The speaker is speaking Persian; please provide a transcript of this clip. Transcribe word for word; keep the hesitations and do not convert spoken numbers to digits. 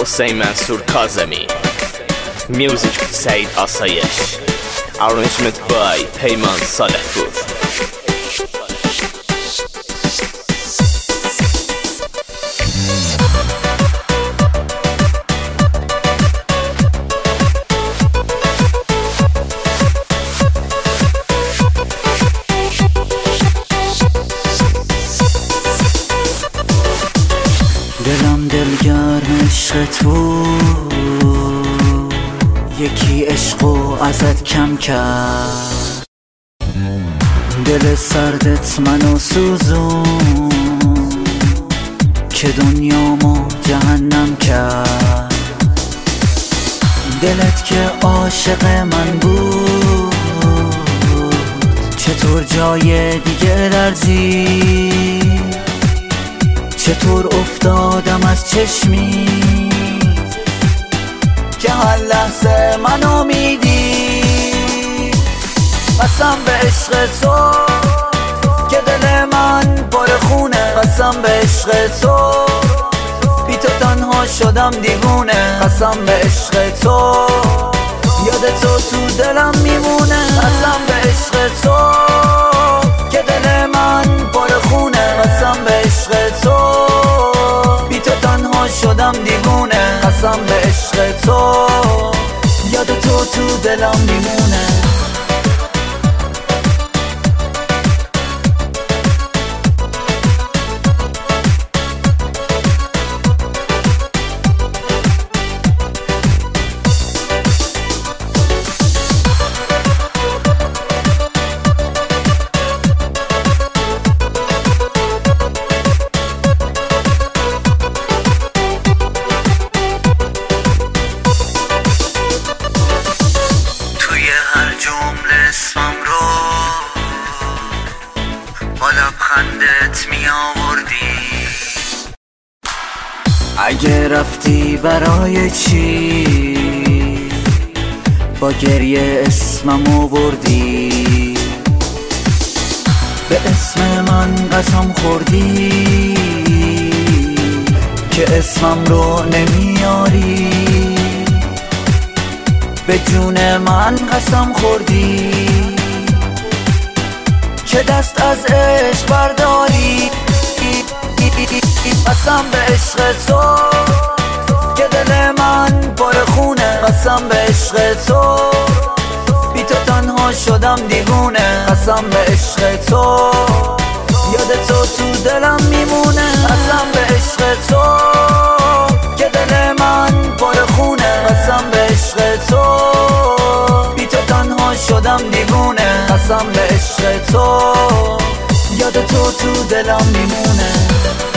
حسین منصور کاظمی. Music سعید آسایش. Arrangement by پیمان صالح پور. دلم دلگرم عشق تو، یکی عشقو ازت کم کرد. دل سردت منو سوزون که دنیامو جهنم کرد. دلت که عاشق من بود چطور جای دیگه لرزید؟ چطور افتادم از چشمی که هر لحظه منو میدی؟ قسم به عشق تو که دل من پر خونه، قسم به عشق تو بی تو تنها شدم دیوونه. قسم به عشق تو یاد تو تو دلم میمونه. قسم به عشق تو که دل من پر خونه، قسم به عشق تو بی تو تنها شدم دیوونه. قسم به عشق تو یاد تو تو دلم میمونه. اسمم رو با لبخندت می آوردی. اگه رفتی برای چی با گریه اسممو بردی؟ به اسم من قسم خوردی که اسمم رو نمیاری. به جون من قسم خوردی که دست از عشق برداری. قسم به عشق تو که دل من پر خونه، قسم به عشق تو بی تو تنها شدم دیوونه. قسم به عشق تو یاد تو تو دلم میمونه. قسم به عشق تو که دل من پر خونه، قسم به عشق تو بی تو تنها شدم دیوونه. قسم به عشق تو یاد تو تو دلم میمونه.